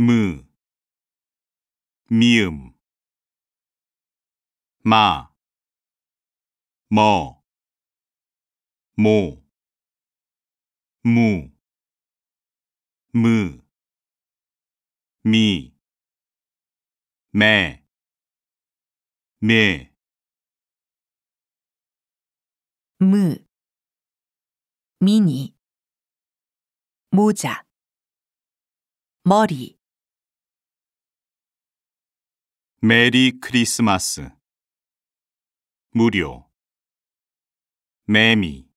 무, 미음, 마, 뭐, 모, 무, 무, 미, 매, 매, 무, 미니, 모자, 머리. 메리 크리스마스, 무료, 매미